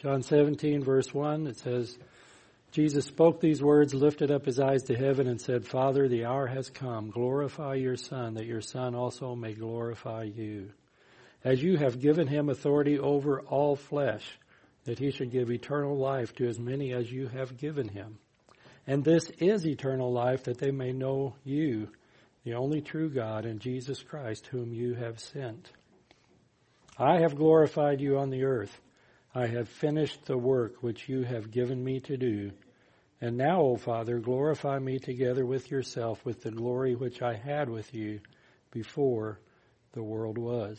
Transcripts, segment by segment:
John 17, verse 1, it says, Jesus spoke these words, lifted up his eyes to heaven, and said, Father, the hour has come. Glorify your Son, that your Son also may glorify you. As you have given him authority over all flesh, that he should give eternal life to as many as you have given him. And this is eternal life, that they may know you, the only true God, and Jesus Christ, whom you have sent. I have glorified you on the earth. I have finished the work which you have given me to do. And now, O Father, glorify me together with yourself with the glory which I had with you before the world was.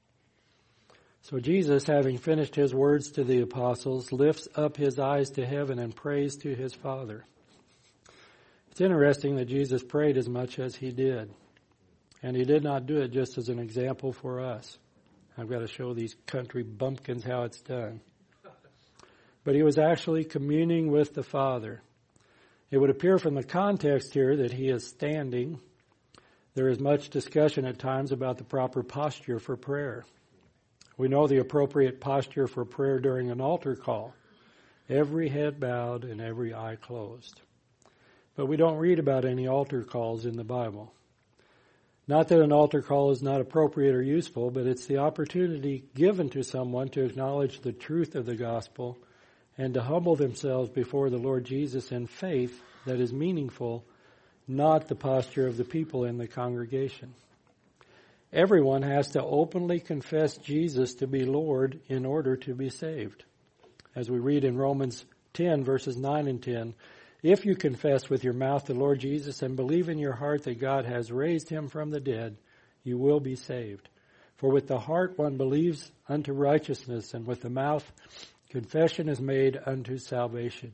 So Jesus, having finished his words to the apostles, lifts up his eyes to heaven and prays to his Father. It's interesting that Jesus prayed as much as he did. And he did not do it just as an example for us. I've got to show these country bumpkins how it's done. But he was actually communing with the Father. It would appear from the context here that he is standing. There is much discussion at times about the proper posture for prayer. We know the appropriate posture for prayer during an altar call. Every head bowed and every eye closed. But we don't read about any altar calls in the Bible. Not that an altar call is not appropriate or useful, but it's the opportunity given to someone to acknowledge the truth of the gospel and to humble themselves before the Lord Jesus in faith that is meaningful, not the posture of the people in the congregation. Everyone has to openly confess Jesus to be Lord in order to be saved. As we read in Romans 10, verses 9 and 10, if you confess with your mouth the Lord Jesus and believe in your heart that God has raised him from the dead, you will be saved. For with the heart one believes unto righteousness, and with the mouth confession is made unto salvation.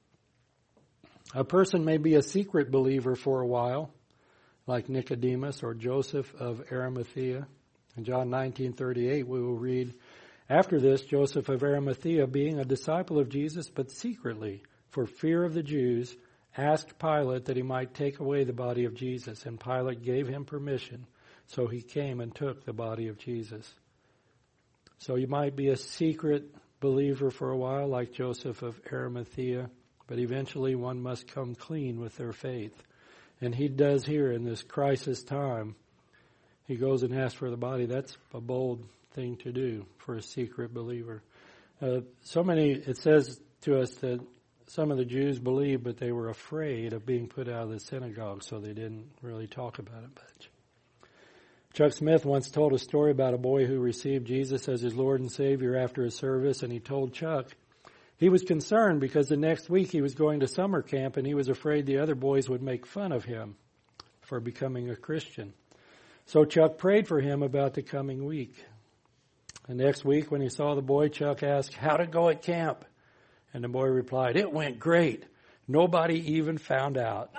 A person may be a secret believer for a while, like Nicodemus or Joseph of Arimathea. In John 19:38 we will read, After this, Joseph of Arimathea, being a disciple of Jesus, but secretly, for fear of the Jews, asked Pilate that he might take away the body of Jesus, and Pilate gave him permission, so he came and took the body of Jesus. So you might be a secret believer for a while, like Joseph of Arimathea, but eventually one must come clean with their faith. And he does here in this crisis time. He goes and asks for the body. That's a bold thing to do for a secret believer. It says to us that some of the Jews believed, but they were afraid of being put out of the synagogue, so they didn't really talk about it much. Chuck Smith once told a story about a boy who received Jesus as his Lord and Savior after a service, and he told Chuck he was concerned because the next week he was going to summer camp, and he was afraid the other boys would make fun of him for becoming a Christian. So Chuck prayed for him about the coming week. The next week when he saw the boy, Chuck asked, "How'd it go at camp?" And the boy replied, "It went great. Nobody even found out."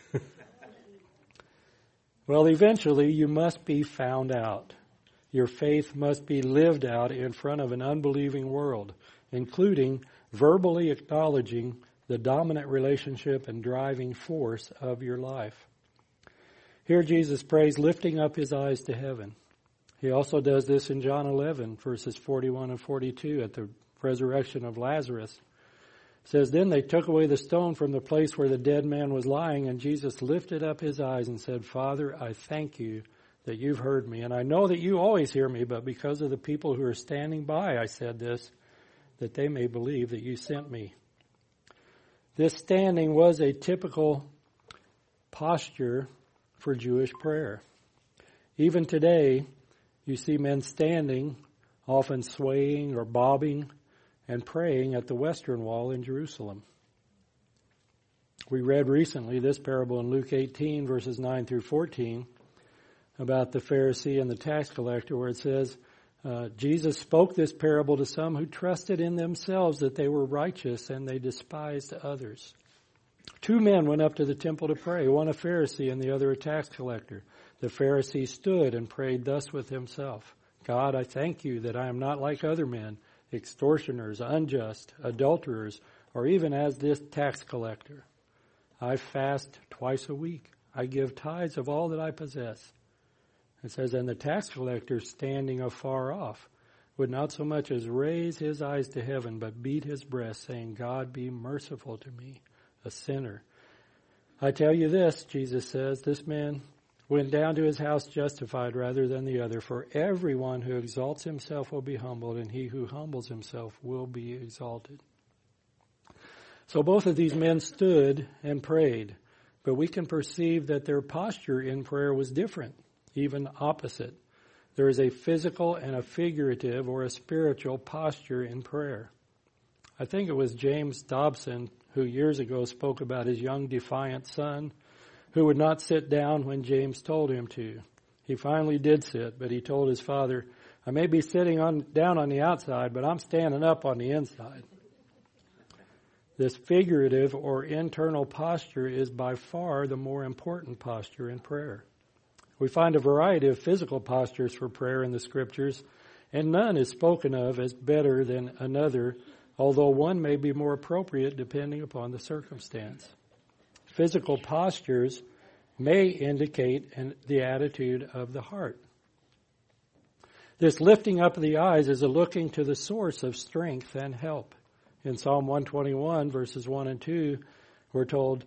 Well, eventually you must be found out. Your faith must be lived out in front of an unbelieving world, including verbally acknowledging the dominant relationship and driving force of your life. Here Jesus prays, lifting up his eyes to heaven. He also does this in John 11, verses 41 and 42, at the resurrection of Lazarus. It says, Then they took away the stone from the place where the dead man was lying, and Jesus lifted up his eyes and said, Father, I thank you that you've heard me. And I know that you always hear me, but because of the people who are standing by, I said this, that they may believe that you sent me. This standing was a typical posture for Jewish prayer. Even today, you see men standing, often swaying or bobbing, and praying at the Western Wall in Jerusalem. We read recently this parable in Luke 18, verses 9 through 14, about the Pharisee and the tax collector, where it says, Jesus spoke this parable to some who trusted in themselves that they were righteous and they despised others. Two men went up to the temple to pray, one a Pharisee and the other a tax collector. The Pharisee stood and prayed thus with himself, God, I thank you that I am not like other men, extortioners, unjust, adulterers, or even as this tax collector. I fast twice a week. I give tithes of all that I possess. It says, and the tax collector standing afar off would not so much as raise his eyes to heaven, but beat his breast, saying, God, be merciful to me, a sinner. I tell you this, Jesus says, this man went down to his house justified rather than the other. For everyone who exalts himself will be humbled, and he who humbles himself will be exalted. So both of these men stood and prayed, but we can perceive that their posture in prayer was different, even opposite. There is a physical and a figurative or a spiritual posture in prayer. I think it was James Dobson who years ago spoke about his young defiant son who would not sit down when James told him to. He finally did sit, but he told his father, I may be sitting down on the outside, but I'm standing up on the inside. This figurative or internal posture is by far the more important posture in prayer. We find a variety of physical postures for prayer in the Scriptures, and none is spoken of as better than another, although one may be more appropriate depending upon the circumstance. Physical postures may indicate the attitude of the heart. This lifting up of the eyes is a looking to the source of strength and help. In Psalm 121, verses 1 and 2, we're told,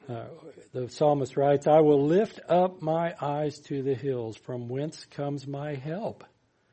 the psalmist writes, I will lift up my eyes to the hills, from whence comes my help.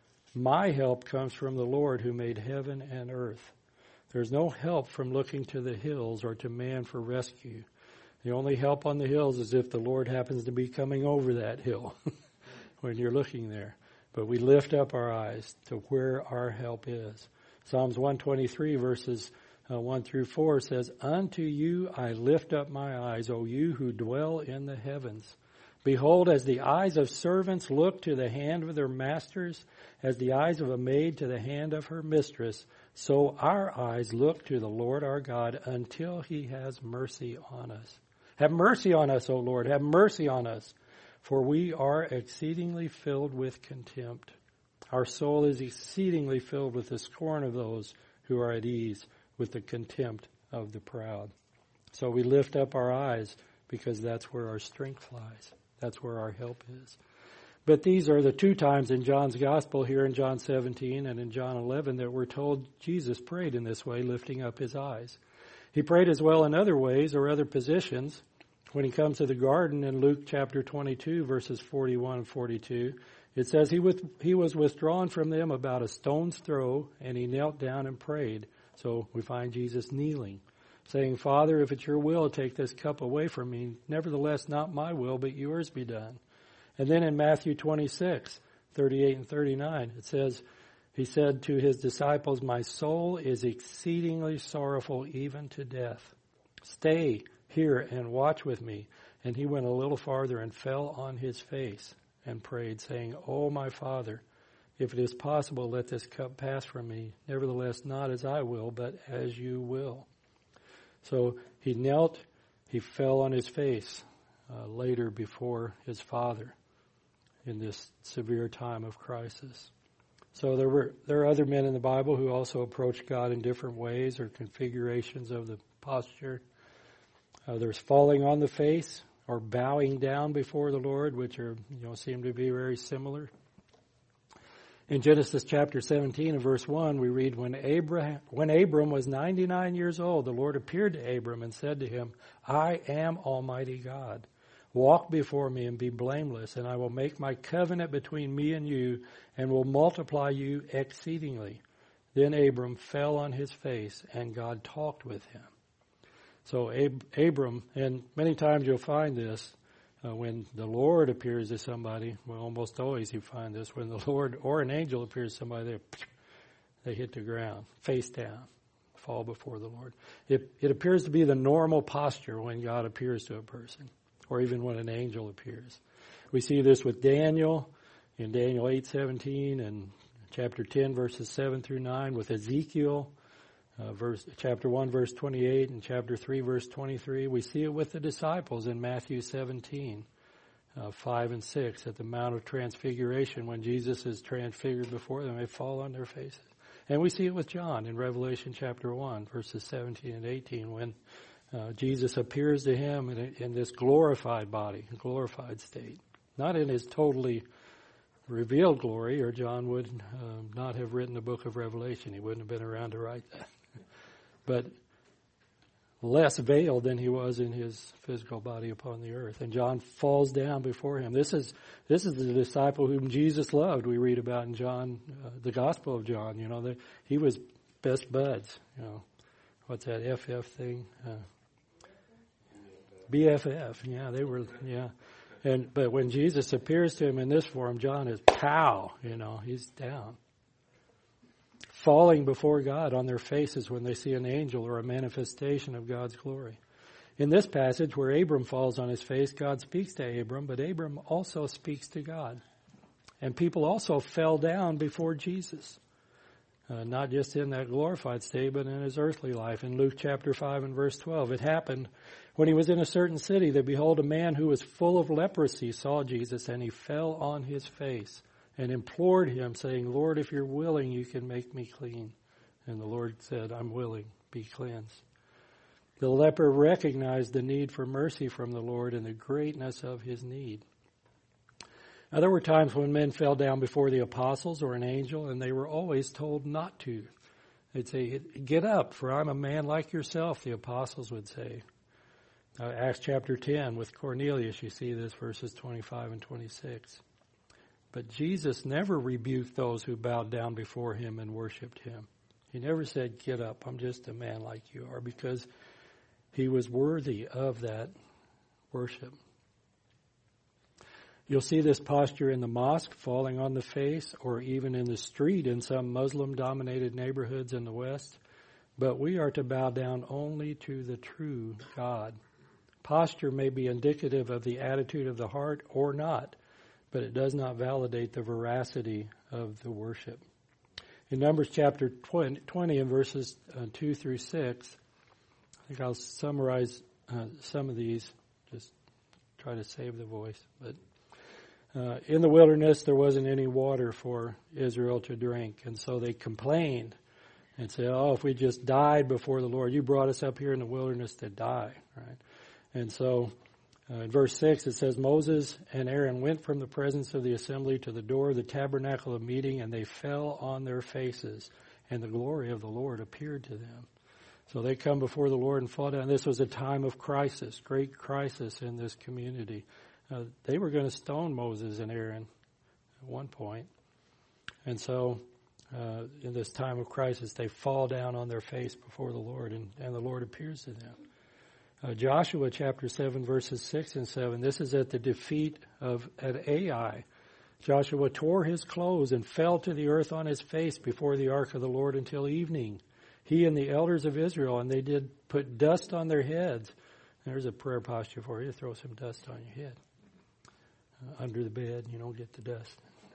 My help comes from the Lord who made heaven and earth. There's no help from looking to the hills or to man for rescue. The only help on the hills is if the Lord happens to be coming over that hill when you're looking there. But we lift up our eyes to where our help is. Psalms 123 verses 1 through 4 says, Unto you I lift up my eyes, O you who dwell in the heavens. Behold, as the eyes of servants look to the hand of their masters, as the eyes of a maid to the hand of her mistress, so our eyes look to the Lord our God until he has mercy on us. Have mercy on us, O Lord, have mercy on us, for we are exceedingly filled with contempt. Our soul is exceedingly filled with the scorn of those who are at ease, with the contempt of the proud. So we lift up our eyes because that's where our strength lies. That's where our help is. But these are the two times in John's Gospel, here in John 17 and in John 11, that we're told Jesus prayed in this way, lifting up his eyes. He prayed as well in other ways or other positions. When he comes to the garden in Luke chapter 22, verses 41 and 42, it says, He was withdrawn from them about a stone's throw, and he knelt down and prayed. So we find Jesus kneeling, saying, Father, if it's your will, take this cup away from me. Nevertheless, not my will, but yours be done. And then in Matthew 26, 38 and 39, it says, He said to his disciples, My soul is exceedingly sorrowful, even to death. Stay here and watch with me. And he went a little farther and fell on his face and prayed, saying, O my Father, if it is possible, let this cup pass from me. Nevertheless, not as I will, but as you will. So he knelt, he fell on his face later before his Father in this severe time of crisis. So there are other men in the Bible who also approached God in different ways or configurations of the posture. There's falling on the face or bowing down before the Lord, which are seem to be very similar. In Genesis chapter 17 and verse 1, we read, When Abram was 99 years old, the Lord appeared to Abram and said to him, I am Almighty God. Walk before me and be blameless, and I will make my covenant between me and you, and will multiply you exceedingly. Then Abram fell on his face, and God talked with him. So Abram, and many times you'll find this, when the Lord appears to somebody, well, almost always you find this, when the Lord or an angel appears to somebody, they hit the ground, face down, fall before the Lord. It appears to be the normal posture when God appears to a person, or even when an angel appears. We see this with Daniel in Daniel 8:17 and chapter 10, verses 7 through 9, with Ezekiel, chapter 1, verse 28, and chapter 3, verse 23. We see it with the disciples in Matthew 17, 5 and 6, at the Mount of Transfiguration, when Jesus is transfigured before them, they fall on their faces. And we see it with John in Revelation chapter 1, verses 17 and 18, when Jesus appears to him in this glorified body, glorified state. Not in his totally revealed glory, or John would not have written the book of Revelation. He wouldn't have been around to write that. But less veiled than he was in his physical body upon the earth. And John falls down before him. This is the disciple whom Jesus loved. We read about in John, the Gospel of John. You know, he was best buds. You know, what's that FF thing? BFF. Yeah, they were. Yeah, but when Jesus appears to him in this form, John is pow. You know, he's down, falling before God on their faces when they see an angel or a manifestation of God's glory. In this passage where Abram falls on his face, God speaks to Abram, but Abram also speaks to God. And people also fell down before Jesus, not just in that glorified state, but in his earthly life. In Luke chapter 5 and verse 12, it happened when he was in a certain city that, behold, a man who was full of leprosy saw Jesus, and he fell on his face and implored him, saying, Lord, if you're willing, you can make me clean. And the Lord said, I'm willing, be cleansed. The leper recognized the need for mercy from the Lord and the greatness of his need. Now, there were times when men fell down before the apostles or an angel, and they were always told not to. They'd say, get up, for I'm a man like yourself, the apostles would say. Acts chapter 10 with Cornelius, you see this, verses 25 and 26. But Jesus never rebuked those who bowed down before him and worshipped him. He never said, get up, I'm just a man like you are, because he was worthy of that worship. You'll see this posture in the mosque, falling on the face, or even in the street in some Muslim-dominated neighborhoods in the West. But we are to bow down only to the true God. Posture may be indicative of the attitude of the heart or not, but it does not validate the veracity of the worship. In Numbers chapter 20 and verses 2 through 6, I think I'll summarize some of these, just try to save the voice. But in the wilderness, there wasn't any water for Israel to drink, and so they complained and said, oh, if we just died before the Lord, you brought us up here in the wilderness to die, right? And so in verse 6, it says, Moses and Aaron went from the presence of the assembly to the door of the tabernacle of meeting, and they fell on their faces, and the glory of the Lord appeared to them. So they come before the Lord and fall down. This was a time of crisis, great crisis in this community. They were going to stone Moses and Aaron at one point. And so in this time of crisis, they fall down on their face before the Lord, and the Lord appears to them. Joshua chapter 7 verses 6 and 7. This is at the defeat at Ai. Joshua tore his clothes and fell to the earth on his face before the ark of the Lord until evening. He and the elders of Israel, and they did put dust on their heads. There's a prayer posture for you. Throw some dust on your head. Under the bed, you don't get the dust.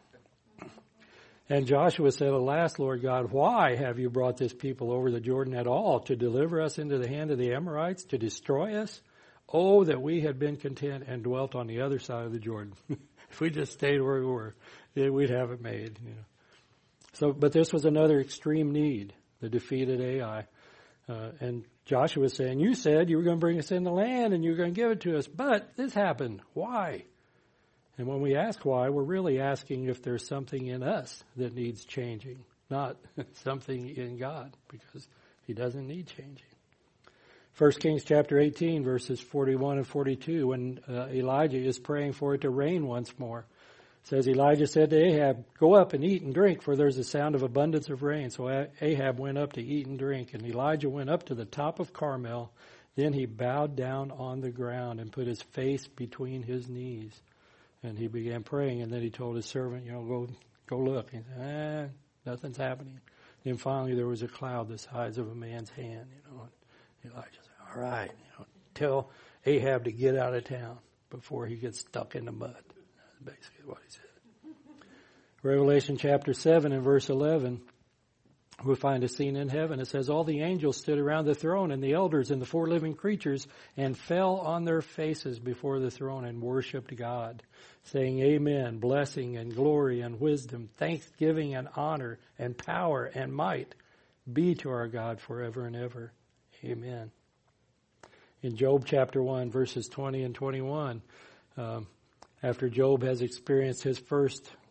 And Joshua said, Alas, Lord God, why have you brought this people over the Jordan at all, to deliver us into the hand of the Amorites, to destroy us? Oh, that we had been content and dwelt on the other side of the Jordan. If we just stayed where we were, we'd have it made. You know. So, but this was another extreme need, the defeat at Ai. And Joshua was saying, you said you were going to bring us in the land and you were going to give it to us, but this happened. Why? And when we ask why, we're really asking if there's something in us that needs changing, not something in God, because he doesn't need changing. 1 Kings chapter 18, verses 41 and 42, when Elijah is praying for it to rain once more. It says, Elijah said to Ahab, Go up and eat and drink, for there's a sound of abundance of rain. So Ahab went up to eat and drink, and Elijah went up to the top of Carmel. Then he bowed down on the ground and put his face between his knees. And he began praying, and then he told his servant, go look. He said, nothing's happening. Then finally there was a cloud the size of a man's hand, And Elijah said, all right, tell Ahab to get out of town before he gets stuck in the mud. That's basically what he said. Revelation chapter 7 and verse 11, we'll find a scene in heaven. It says, all the angels stood around the throne and the elders and the four living creatures and fell on their faces before the throne and worshipped God, saying, Amen, blessing and glory and wisdom, thanksgiving and honor and power and might be to our God forever and ever. Amen. In Job chapter 1, verses 20 and 21, after Job has experienced his first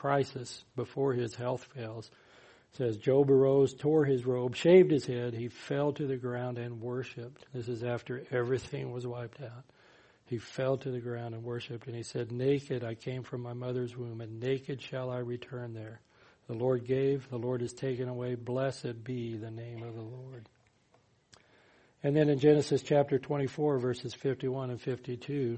crisis before his health fails. It says, Job arose, tore his robe, shaved his head. He fell to the ground and worshipped. This is after everything was wiped out. He fell to the ground and worshipped. And he said, naked I came from my mother's womb, and naked shall I return there. The Lord gave, the Lord has taken away. Blessed be the name of the Lord. And then in Genesis chapter 24, verses 51 and 52,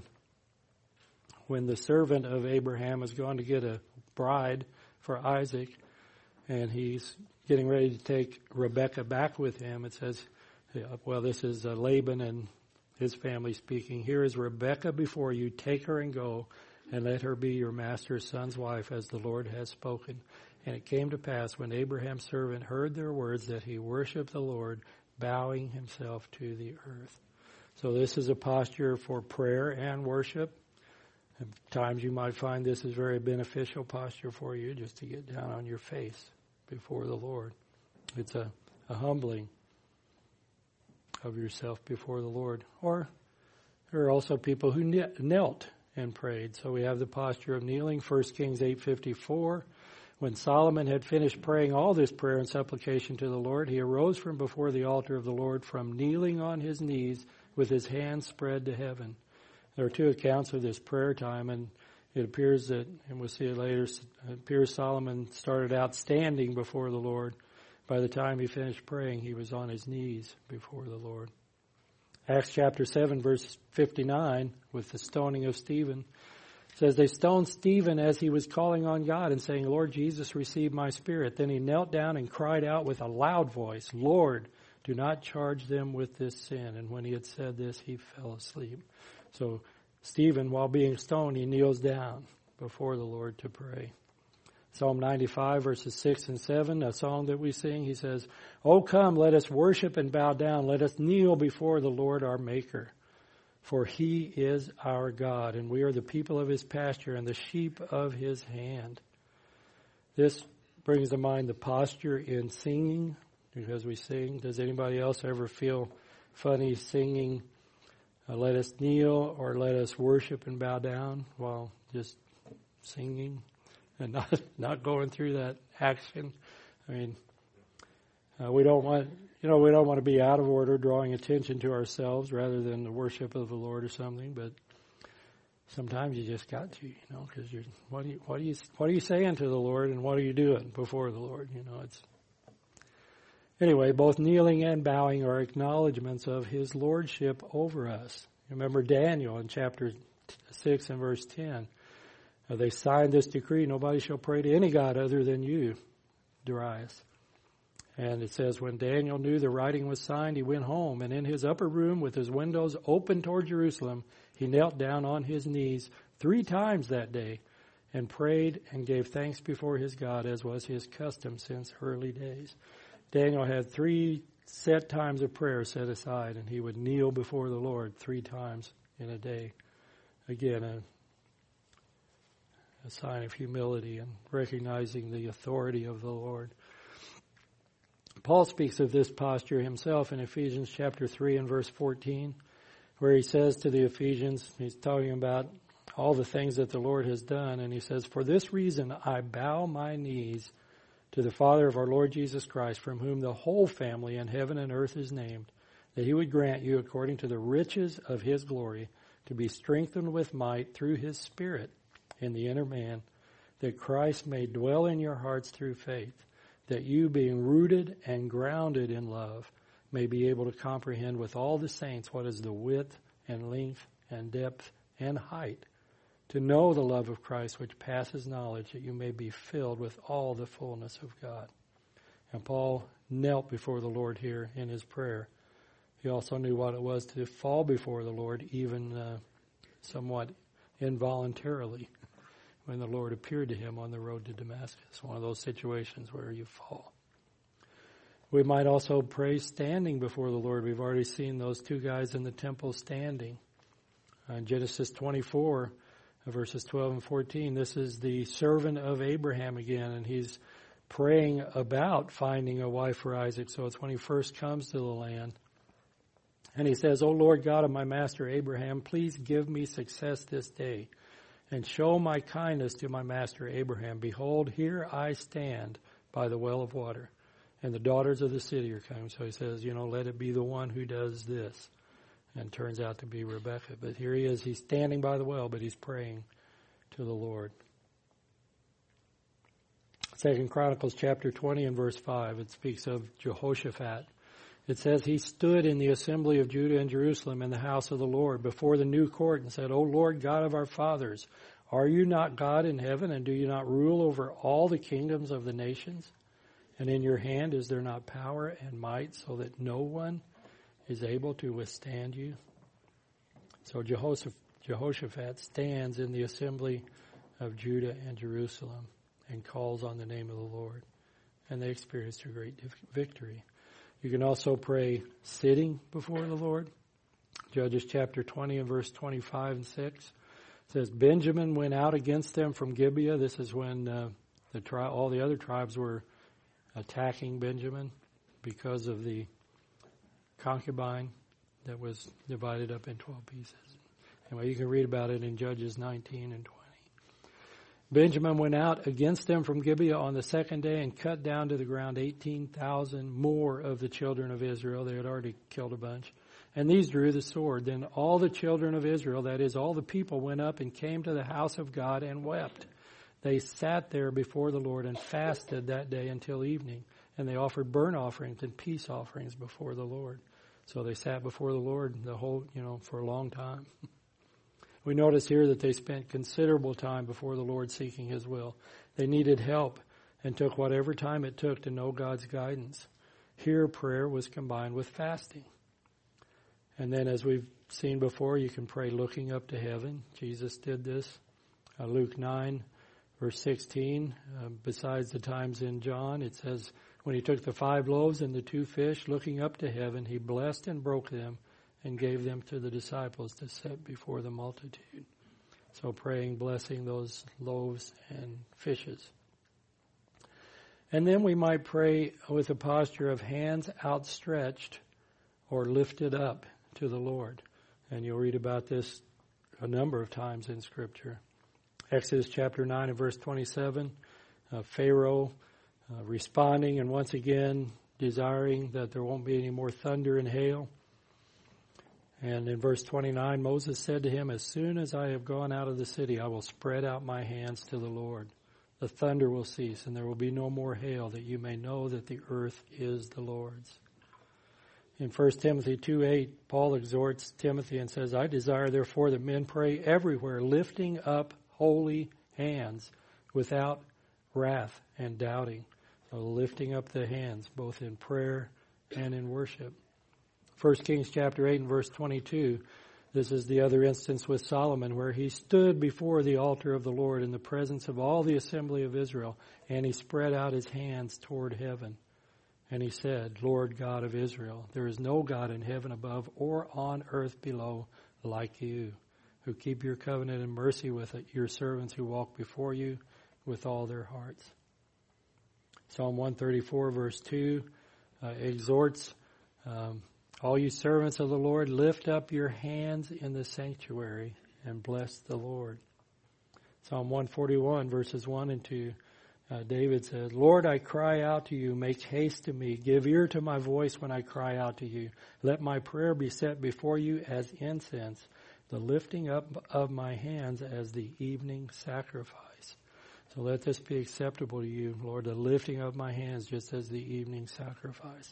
when the servant of Abraham is going to get a bride for Isaac, and he's getting ready to take Rebekah back with him, it says, well, this is Laban and his family speaking. Here is Rebekah before you. Take her and go, and let her be your master's son's wife, as the Lord has spoken. And it came to pass, when Abraham's servant heard their words, that he worshipped the Lord, bowing himself to the earth. So this is a posture for prayer and worship. At times you might find this is very beneficial posture for you, just to get down on your face before the Lord. It's a humbling of yourself before the Lord. Or there are also people who knelt and prayed. So we have the posture of kneeling. 1 Kings 8:54. When Solomon had finished praying all this prayer and supplication to the Lord, he arose from before the altar of the Lord from kneeling on his knees with his hands spread to heaven. There are two accounts of this prayer time, and it appears that, and we'll see it later, it appears Solomon started out standing before the Lord. By the time he finished praying, he was on his knees before the Lord. Acts chapter 7, verse 59, with the stoning of Stephen, says, they stoned Stephen as he was calling on God and saying, Lord Jesus, receive my spirit. Then he knelt down and cried out with a loud voice, Lord, do not charge them with this sin. And when he had said this, he fell asleep. So Stephen, while being stoned, he kneels down before the Lord to pray. Psalm 95, verses 6 and 7, a song that we sing, he says, O come, let us worship and bow down. Let us kneel before the Lord our Maker. For he is our God, and we are the people of his pasture and the sheep of his hand. This brings to mind the posture in singing, because we sing. Does anybody else ever feel funny singing, let us kneel or let us worship and bow down while just singing and not going through that action? I mean, we don't want to be out of order, drawing attention to ourselves rather than the worship of the Lord or something. But sometimes you just got to, because what are you saying to the Lord, and what are you doing before the Lord? Anyway, both kneeling and bowing are acknowledgments of his lordship over us. Remember Daniel in chapter 6 and verse 10. They signed this decree, nobody shall pray to any god other than you, Darius. And it says, when Daniel knew the writing was signed, he went home, and in his upper room with his windows open toward Jerusalem, he knelt down on his knees 3 times that day and prayed and gave thanks before his God, as was his custom since early days. Daniel had 3 set times of prayer set aside, and he would kneel before the Lord 3 times in a day. Again, a sign of humility and recognizing the authority of the Lord. Paul speaks of this posture himself in Ephesians chapter 3 and verse 14, where he says to the Ephesians, he's talking about all the things that the Lord has done, and he says, for this reason I bow my knees to the Father of our Lord Jesus Christ, from whom the whole family in heaven and earth is named, that he would grant you, according to the riches of his glory, to be strengthened with might through his Spirit in the inner man, that Christ may dwell in your hearts through faith, that you, being rooted and grounded in love, may be able to comprehend with all the saints what is the width and length and depth and height, to know the love of Christ which passes knowledge, that you may be filled with all the fullness of God. And Paul knelt before the Lord here in his prayer. He also knew what it was to fall before the Lord, even somewhat involuntarily, when the Lord appeared to him on the road to Damascus, one of those situations where you fall. We might also pray standing before the Lord. We've already seen those 2 guys in the temple standing. In Genesis 24, verses 12 and 14, this is the servant of Abraham again, and he's praying about finding a wife for Isaac. So it's when he first comes to the land. And he says, O Lord God of my master Abraham, please give me success this day, and show my kindness to my master Abraham. Behold, here I stand by the well of water, and the daughters of the city are coming. So he says, let it be the one who does this. And turns out to be Rebekah. But here he is, he's standing by the well, but he's praying to the Lord. 2 Chronicles chapter 20 and verse 5, it speaks of Jehoshaphat. It says, he stood in the assembly of Judah and Jerusalem in the house of the Lord before the new court and said, O Lord God of our fathers, are you not God in heaven, and do you not rule over all the kingdoms of the nations? And in your hand is there not power and might, so that no one is able to withstand you? So Jehoshaphat stands in the assembly of Judah and Jerusalem and calls on the name of the Lord. And they experienced a great victory. You can also pray sitting before the Lord. Judges chapter 20 and verse 25 and 6 says, Benjamin went out against them from Gibeah. This is when all the other tribes were attacking Benjamin because of the concubine that was divided up in 12 pieces. Anyway, you can read about it in Judges 19 and 20. Benjamin went out against them from Gibeah on the second day and cut down to the ground 18,000 more of the children of Israel. They had already killed a bunch. And these drew the sword. Then all the children of Israel, that is, all the people, went up and came to the house of God and wept. They sat there before the Lord and fasted that day until evening. And they offered burnt offerings and peace offerings before the Lord. So they sat before the Lord for a long time. We notice here that they spent considerable time before the Lord seeking His will. They needed help and took whatever time it took to know God's guidance. Here, prayer was combined with fasting. And then, as we've seen before, you can pray looking up to heaven. Jesus did this. Luke 9, verse 16, besides the times in John, it says, when He took the 5 loaves and the 2 fish, looking up to heaven, He blessed and broke them and gave them to the disciples to set before the multitude. So praying, blessing those loaves and fishes. And then we might pray with a posture of hands outstretched or lifted up to the Lord. And you'll read about this a number of times in Scripture. Exodus chapter 9 and verse 27, Pharaoh responding and once again desiring that there won't be any more thunder and hail. And in verse 29, Moses said to him, as soon as I have gone out of the city, I will spread out my hands to the Lord. The thunder will cease, and there will be no more hail, that you may know that the earth is the Lord's. In 1 Timothy 2:8, Paul exhorts Timothy and says, I desire therefore that men pray everywhere, lifting up holy hands without wrath and doubting. So lifting up the hands, both in prayer and in worship. 1 Kings chapter 8 and verse 22, this is the other instance with Solomon where he stood before the altar of the Lord in the presence of all the assembly of Israel, and he spread out his hands toward heaven. And he said, Lord God of Israel, there is no God in heaven above or on earth below like you, who keep your covenant and mercy with your servants who walk before you with all their hearts. Psalm 134 verse 2 exhorts, all you servants of the Lord, lift up your hands in the sanctuary and bless the Lord. Psalm 141 verses 1 and 2, David says, Lord, I cry out to you, make haste to me, give ear to my voice when I cry out to you. Let my prayer be set before you as incense, the lifting up of my hands as the evening sacrifice. So let this be acceptable to you, Lord, the lifting of my hands just as the evening sacrifice.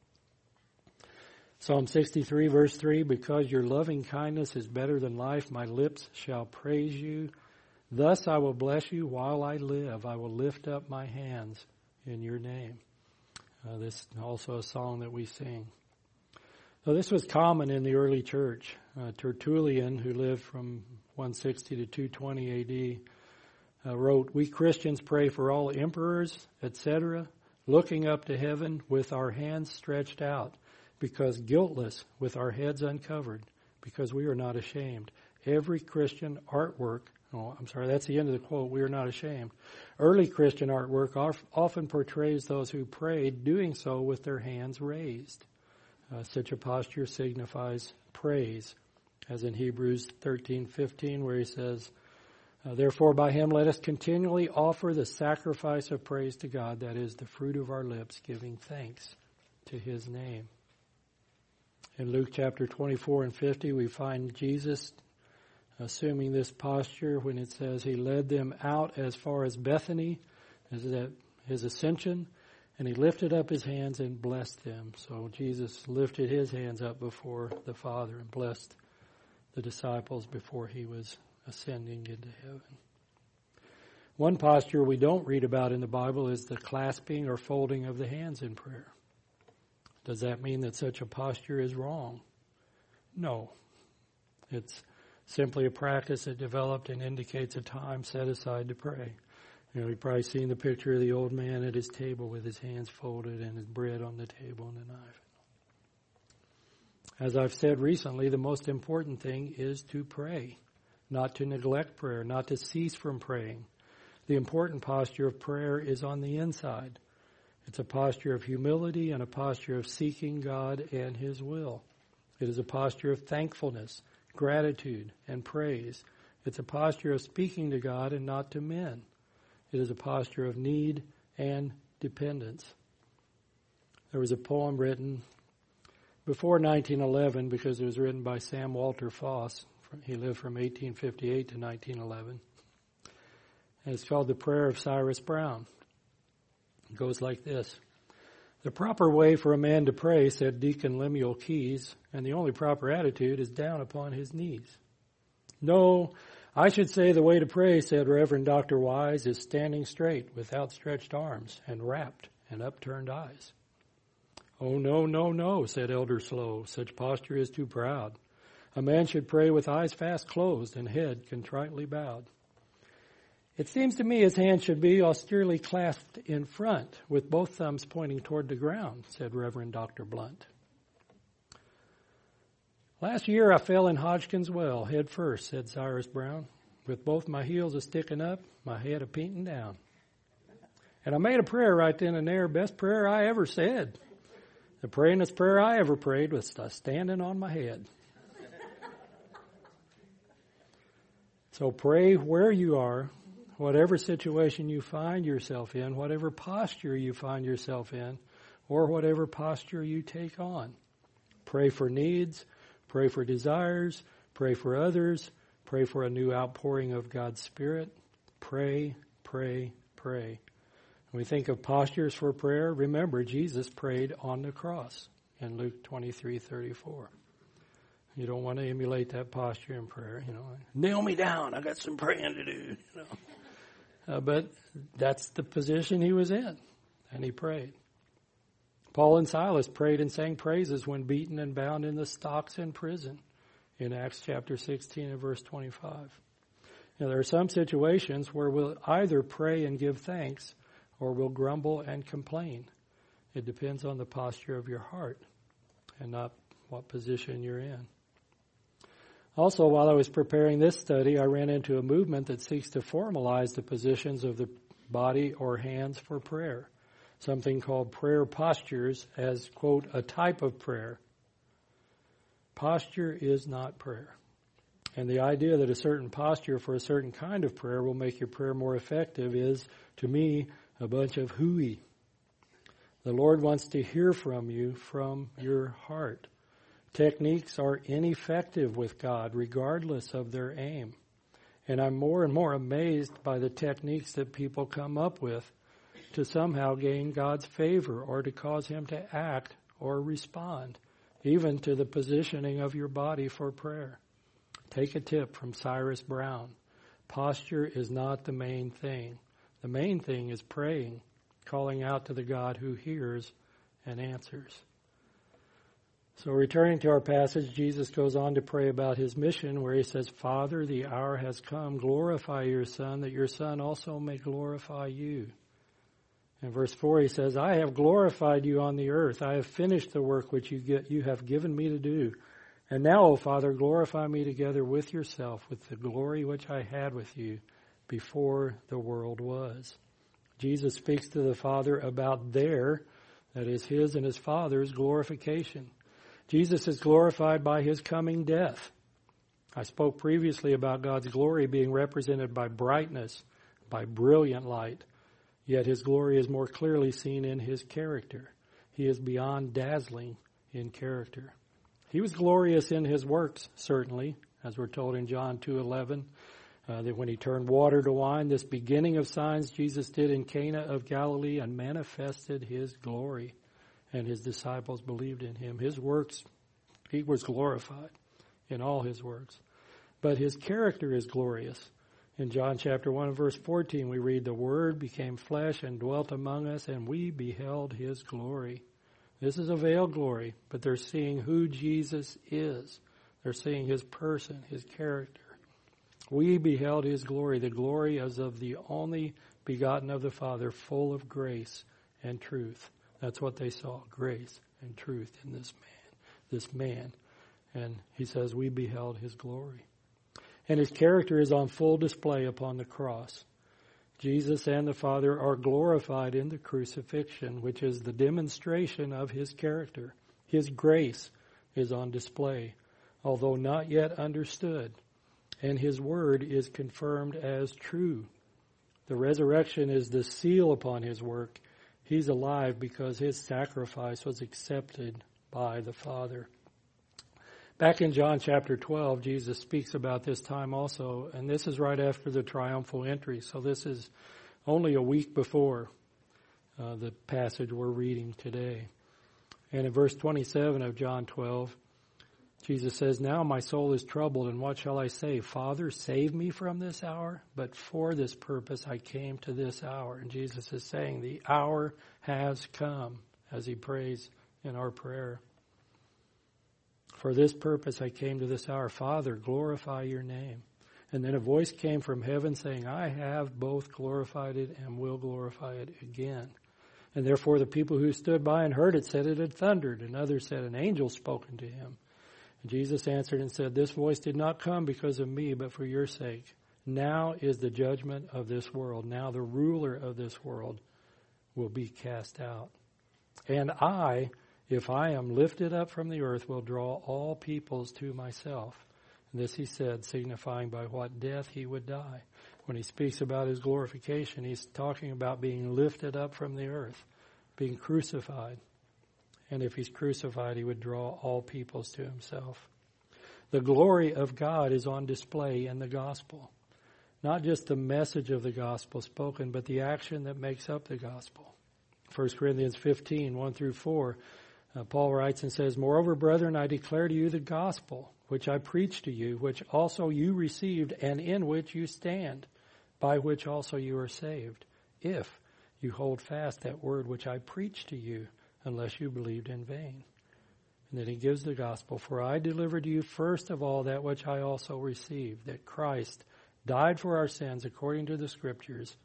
Psalm 63 verse 3, because your loving kindness is better than life, my lips shall praise you. Thus I will bless you while I live. I will lift up my hands in your name. This is also a song that we sing. So this was common in the early church. Tertullian, who lived from 160 to 220 AD, wrote, we Christians pray for all emperors, etc., looking up to heaven with our hands stretched out, because guiltless with our heads uncovered, because we are not ashamed. Every Christian artwork, that's the end of the quote, we are not ashamed. Early Christian artwork often portrays those who prayed doing so with their hands raised. Such a posture signifies praise, as in Hebrews 13:15, where he says, Therefore, by him let us continually offer the sacrifice of praise to God, that is the fruit of our lips, giving thanks to his name. In Luke chapter 24 and 50, we find Jesus assuming this posture when it says he led them out as far as Bethany, as his ascension, and he lifted up his hands and blessed them. So Jesus lifted his hands up before the Father and blessed the disciples before he was ascending into heaven. One posture we don't read about in the Bible is the clasping or folding of the hands in prayer. Does that mean that such a posture is wrong? No. It's simply a practice that developed and indicates a time set aside to pray. You've probably seen the picture of the old man at his table with his hands folded and his bread on the table and a knife. As I've said recently, the most important thing is to pray, not to neglect prayer, not to cease from praying. The important posture of prayer is on the inside. It's a posture of humility and a posture of seeking God and his will. It is a posture of thankfulness, gratitude, and praise. It's a posture of speaking to God and not to men. It is a posture of need and dependence. There was a poem written before 1911 because it was written by Sam Walter Foss. He lived from 1858 to 1911. And it's called The Prayer of Cyrus Brown. It goes like this. The proper way for a man to pray, said Deacon Lemuel Keyes, and the only proper attitude is down upon his knees. No, I should say the way to pray, said Reverend Dr. Wise, is standing straight with outstretched arms and rapt and upturned eyes. Oh, no, no, no, said Elder Slow, such posture is too proud. A man should pray with eyes fast closed and head contritely bowed. It seems to me his hand should be austerely clasped in front, with both thumbs pointing toward the ground, said Reverend Dr. Blunt. Last year I fell in Hodgkin's well, head first, said Cyrus Brown, with both my heels a-sticking up, my head a-peanting down. And I made a prayer right then and there, best prayer I ever said. The prayingest prayer I ever prayed was standing on my head. So pray where you are, whatever situation you find yourself in, whatever posture you find yourself in, or whatever posture you take on. Pray for needs, pray for desires, pray for others, pray for a new outpouring of God's Spirit. Pray, pray, pray. When we think of postures for prayer, remember Jesus prayed on the cross in Luke 23:34. You don't want to emulate that posture in prayer. Nail me down. I got some praying to do. But that's the position he was in, and he prayed. Paul and Silas prayed and sang praises when beaten and bound in the stocks in prison in Acts chapter 16 and verse 25. Now, there are some situations where we'll either pray and give thanks or we'll grumble and complain. It depends on the posture of your heart and not what position you're in. Also, while I was preparing this study, I ran into a movement that seeks to formalize the positions of the body or hands for prayer, something called prayer postures as, quote, a type of prayer. Posture is not prayer. And the idea that a certain posture for a certain kind of prayer will make your prayer more effective is, to me, a bunch of hooey. The Lord wants to hear from you from your heart. Techniques are ineffective with God, regardless of their aim. And I'm more and more amazed by the techniques that people come up with to somehow gain God's favor or to cause him to act or respond, even to the positioning of your body for prayer. Take a tip from Cyrus Brown. Posture is not the main thing. The main thing is praying, calling out to the God who hears and answers. So returning to our passage, Jesus goes on to pray about his mission where he says, Father, the hour has come. Glorify your Son, that your Son also may glorify you. In verse 4 he says, I have glorified you on the earth. I have finished the work which you have given me to do. And now, O Father, glorify me together with yourself, with the glory which I had with you before the world was. Jesus speaks to the Father about their, that is his and his Father's glorification. Jesus is glorified by his coming death. I spoke previously about God's glory being represented by brightness, by brilliant light. Yet his glory is more clearly seen in his character. He is beyond dazzling in character. He was glorious in his works, certainly, as we're told in John 2:11, that when he turned water to wine, this beginning of signs Jesus did in Cana of Galilee and manifested his glory, and his disciples believed in him. His works, he was glorified in all his works. But his character is glorious. In John chapter 1 and verse 14, we read, "The Word became flesh and dwelt among us, and we beheld his glory." This is a veiled glory, but they're seeing who Jesus is. They're seeing his person, his character. We beheld his glory, the glory as of the only begotten of the Father, full of grace and truth. That's what they saw, grace and truth in this man. And he says, we beheld his glory. And his character is on full display upon the cross. Jesus and the Father are glorified in the crucifixion, which is the demonstration of his character. His grace is on display, although not yet understood. And his word is confirmed as true. The resurrection is the seal upon his work. He's alive because his sacrifice was accepted by the Father. Back in John chapter 12, Jesus speaks about this time also, and this is right after the triumphal entry. So this is only a week before the passage we're reading today. And in verse 27 of John 12, Jesus says, "Now my soul is troubled, and what shall I say? Father, save me from this hour? But for this purpose I came to this hour." And Jesus is saying the hour has come, as he prays in our prayer. "For this purpose I came to this hour. Father, glorify your name." And then a voice came from heaven saying, "I have both glorified it and will glorify it again." And therefore the people who stood by and heard it said it had thundered, and others said an angel spoken to him. And Jesus answered and said, "This voice did not come because of me, but for your sake. Now is the judgment of this world. Now the ruler of this world will be cast out. And I, if I am lifted up from the earth, will draw all peoples to myself." And this he said, signifying by what death he would die. When he speaks about his glorification, he's talking about being lifted up from the earth, being crucified. And if he's crucified, he would draw all peoples to himself. The glory of God is on display in the gospel. Not just the message of the gospel spoken, but the action that makes up the gospel. 1 Corinthians 15, 1 through 4, Paul writes and says, "Moreover, brethren, I declare to you the gospel, which I preached to you, which also you received, and in which you stand, by which also you are saved, if you hold fast that word which I preached to you, unless you believed in vain." And then he gives the gospel. "For I delivered to you first of all that which I also received, that Christ died for our sins according to the Scriptures,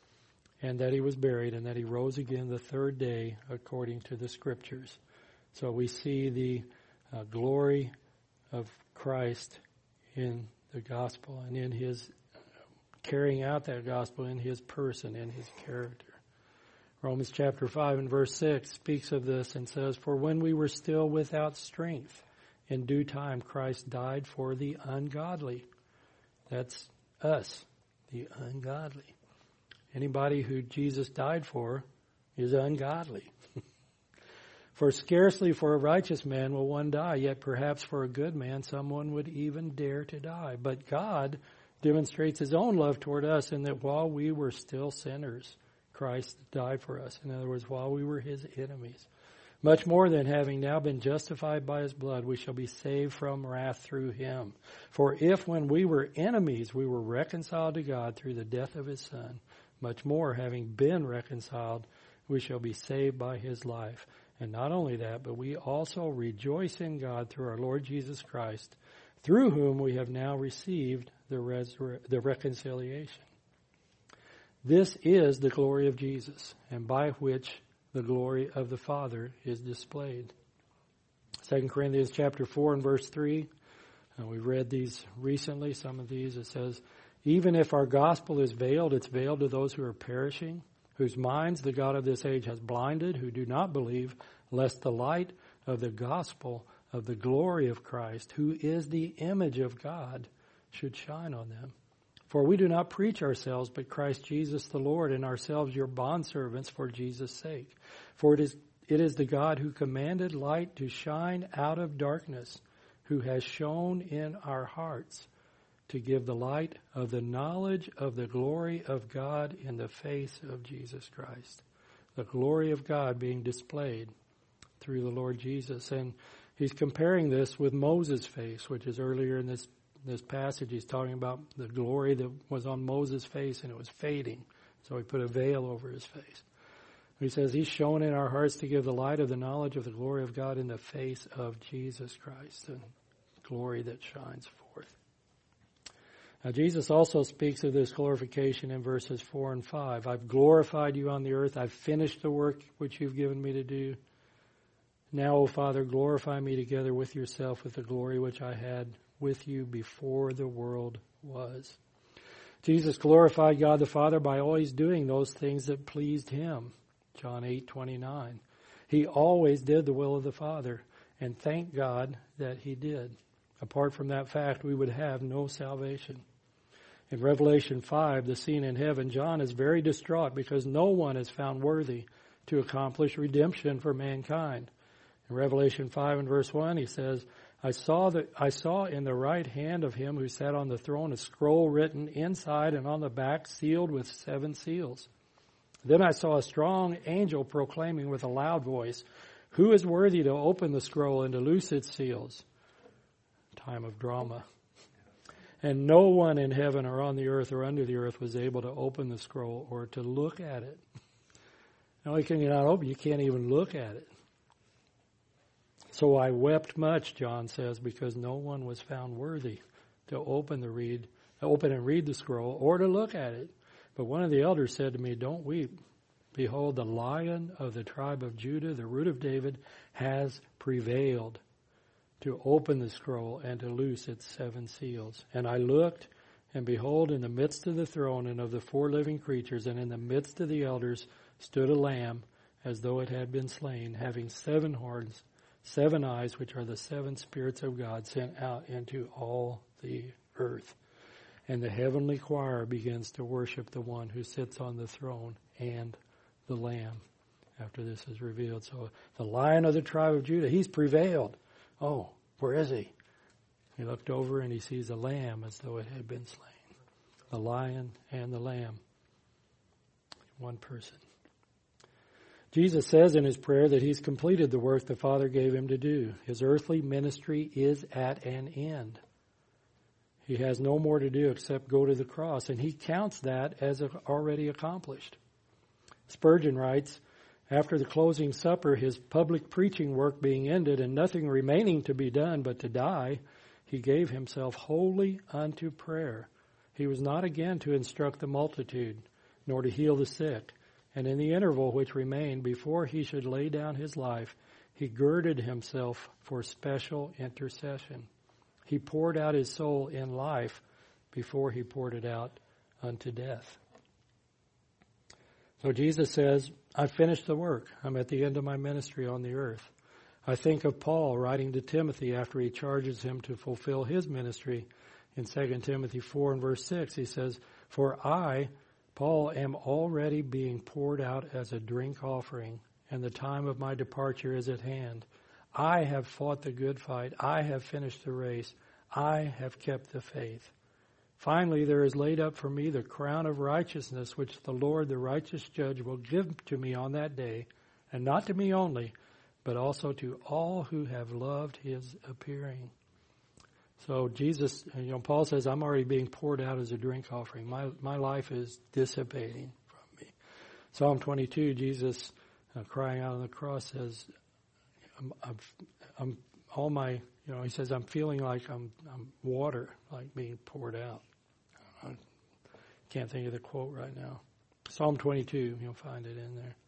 and that he was buried, and that he rose again the third day according to the Scriptures." So we see the glory of Christ in the gospel and in his carrying out that gospel in his person, in his character. Romans chapter 5 and verse 6 speaks of this and says, "For when we were still without strength, in due time Christ died for the ungodly." That's us, the ungodly. Anybody who Jesus died for is ungodly. "For scarcely for a righteous man will one die, yet perhaps for a good man someone would even dare to die. But God demonstrates his own love toward us in that while we were still sinners, Christ died for us." In other words, while we were his enemies. "Much more than having now been justified by his blood, we shall be saved from wrath through him. For if when we were enemies, we were reconciled to God through the death of his Son, much more having been reconciled, we shall be saved by his life. And not only that, but we also rejoice in God through our Lord Jesus Christ, through whom we have now received the reconciliation." This is the glory of Jesus, and by which the glory of the Father is displayed. 2 Corinthians chapter 4 and verse 3, and we read these recently, some of these. It says, "Even if our gospel is veiled, it's veiled to those who are perishing, whose minds the God of this age has blinded, who do not believe, lest the light of the gospel of the glory of Christ, who is the image of God, should shine on them. For we do not preach ourselves, but Christ Jesus the Lord, and ourselves your bondservants for Jesus' sake. For it is the God who commanded light to shine out of darkness, who has shone in our hearts to give the light of the knowledge of the glory of God in the face of Jesus Christ. The glory of God being displayed through the Lord Jesus. And he's comparing this with Moses' face, which is earlier in this passage. He's talking about the glory that was on Moses' face, and it was fading. So he put a veil over his face. He says he's shown in our hearts to give the light of the knowledge of the glory of God in the face of Jesus Christ, and glory that shines forth. Now Jesus also speaks of this glorification in verses 4 and 5. I've glorified you on the earth. I've finished the work which you've given me to do. Now, O Father, glorify me together with yourself with the glory which I had with you before the world was. Jesus glorified God the Father by always doing those things that pleased him. John 8:29. He always did the will of the Father, and thank God that he did. Apart from that fact, we would have no salvation. In Revelation 5, the scene in heaven, John is very distraught because no one is found worthy to accomplish redemption for mankind. In Revelation 5 and verse 1, he says, I saw in the right hand of him who sat on the throne a scroll written inside and on the back, sealed with 7 seals. Then I saw a strong angel proclaiming with a loud voice, who is worthy to open the scroll and to loose its seals? Time of drama. And no one in heaven or on the earth or under the earth was able to open the scroll or to look at it. Not only can you not open, you can't even look at it. So I wept much, John says, because no one was found worthy to open and read the scroll or to look at it. But one of the elders said to me, don't weep. Behold, the Lion of the tribe of Judah, the Root of David, has prevailed to open the scroll and to loose its 7 seals. And I looked, and behold, in the midst of the throne and of the 4 living creatures, and in the midst of the elders, stood a lamb, as though it had been slain, having 7 horns, 7 eyes, which are the 7 spirits of God sent out into all the earth. And the heavenly choir begins to worship the one who sits on the throne and the Lamb after this is revealed. So the Lion of the tribe of Judah, he's prevailed. Oh, where is he? He looked over and he sees a lamb as though it had been slain. The Lion and the Lamb. One person. Jesus says in his prayer that he's completed the work the Father gave him to do. His earthly ministry is at an end. He has no more to do except go to the cross, and he counts that as already accomplished. Spurgeon writes, after the closing supper, his public preaching work being ended and nothing remaining to be done but to die, he gave himself wholly unto prayer. He was not again to instruct the multitude, nor to heal the sick. And in the interval which remained before he should lay down his life, he girded himself for special intercession. He poured out his soul in life before he poured it out unto death. So Jesus says, I've finished the work. I'm at the end of my ministry on the earth. I think of Paul writing to Timothy after he charges him to fulfill his ministry. In 2 Timothy 4 and verse 6, he says, for I, Paul, am already being poured out as a drink offering, and the time of my departure is at hand. I have fought the good fight. I have finished the race. I have kept the faith. Finally, there is laid up for me the crown of righteousness, which the Lord, the righteous judge, will give to me on that day, and not to me only, but also to all who have loved his appearing. So Jesus, Paul says, I'm already being poured out as a drink offering. My life is dissipating from me. Psalm 22, Jesus crying out on the cross says, I'm all my, he says, I'm feeling like I'm water, like being poured out. I can't think of the quote right now. Psalm 22, you'll find it in there.